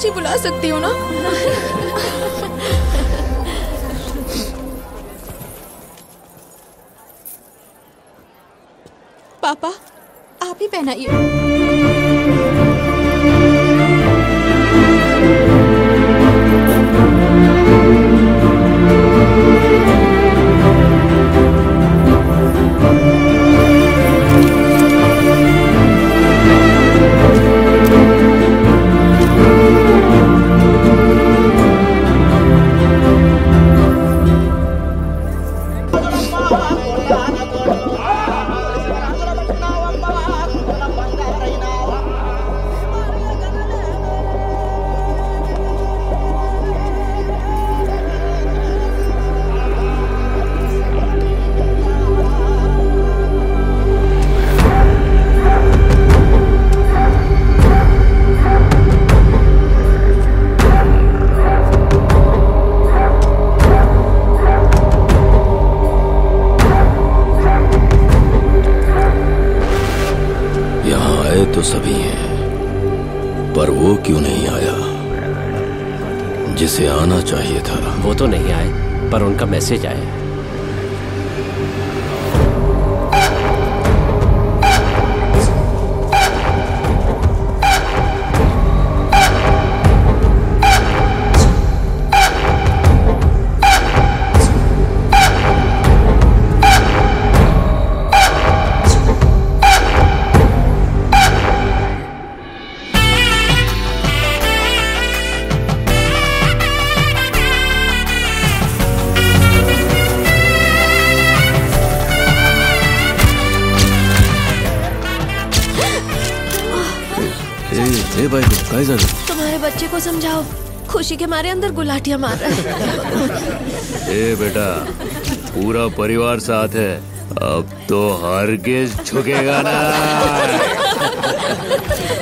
ही बुला सकती हूँ ना। पापा आप ही पहनाइए। तो सभी हैं, पर वो क्यों नहीं आया जिसे आना चाहिए था? वो तो नहीं आए, पर उनका मैसेज आया। भाई काय झालं? तुम्हारे बच्चे को समझाओ, खुशी के मारे अंदर गुलाटियां मार रहा है। ए बेटा, पूरा परिवार साथ है, अब तो हरगिज झुकेगा ना।